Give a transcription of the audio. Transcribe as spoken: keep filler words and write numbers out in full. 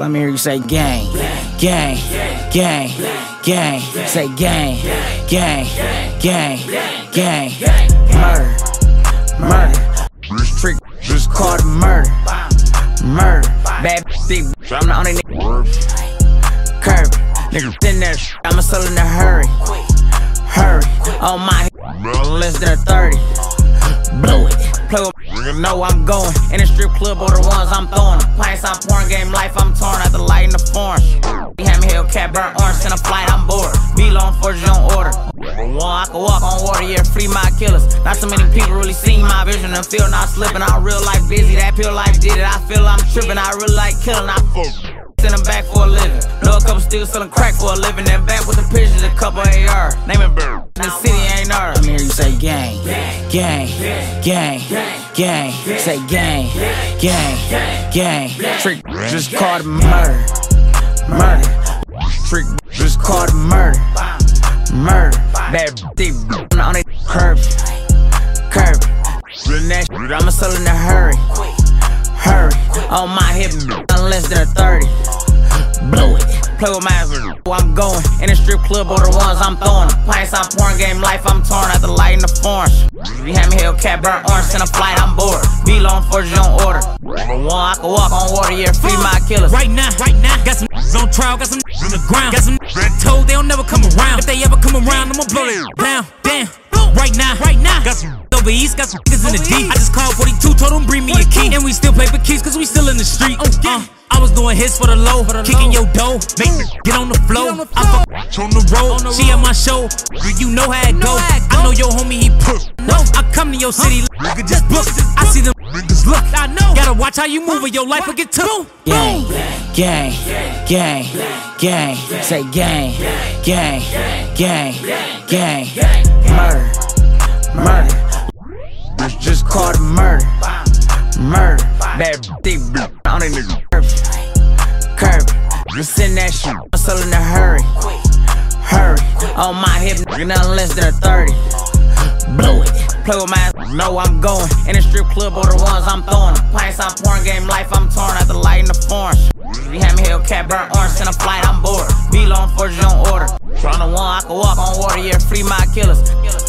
Let me hear you say gang, gang, gang, gang. Say gang, gang, gang, gang. Murder, murder. Trick, just call it murder, murder. Bad big, I'm the only nigga. Curb, nigga in there. I'ma sell in a hurry, hurry. On my head, less than a thirty. Blow it. Play with me, know I'm going. In the strip club or the ones I'm throwing. Pints, I'm pouring, game life, I'm torn out the light in the foreign. He had me Hellcat, burnt orange, in a flight, I'm bored. B-long forges on order. One, I can walk on water, yeah, free my killers. Not so many people really seen my vision and feel not slipping. I'm real life busy, that pill life did it. I feel I'm tripping, I really like killing. I send them back for a living. Know a couple still selling crack for a living. Then back with the pictures, a couple A R. Name it bird. The city ain't ours. Let me hear you say gang, gang, gang, gang. Say gang, gang, gang. Trick, just call it murder, murder. Trick, just call it murder, murder. Bad thick on the curb, curb. I'ma sell in a hurry, hurry. On my hip, less than a thirty. Blow it. Play with my I'm going. In the strip club or the ones I'm throwing. Pints, I'm pouring, game life, I'm torn out the light in the foreign. You had me Hellcat, burnt orange, in a flight, I'm bored. B-long forges on order. One, I can walk on water, yeah, free my killers. Right now, right now, got some on trial, got some on the ground. Got some told they'll never come around. If they ever come around, I'ma blow it down, damn. Right now, right now, got some over east, got some niggas in the D. I just called forty-two, told them bring me a key. And we still play for keys, cause we still in the street. Uh, I was doing hits for the low, kicking your dough, make me get on the flow. I fuck on the road, she at my show, you know how it go. I know your homie, he push. No, I come to your city, nigga just book. I see them niggas look, I know. Gotta watch how you move or your life will get tough. Gang, gang, gang, gang. Say gang, gang, gang, gang. Murder, murder. Just, just call it murder, murder. Bad thick on the nigga. Curb, just send that shit. I'm selling in a hurry, hurry. On my hip, nothing less than a thirty. Blow it. Play with my know I'm going. In the strip club or the ones I'm throwing. Pints, I'm pouring, game life, I'm torn out the light in the foreign. You had me Hellcat, burnt orange, in a flight, I'm bored. B-long forges on order. Tryna one, I can walk on water, yeah, free my killers.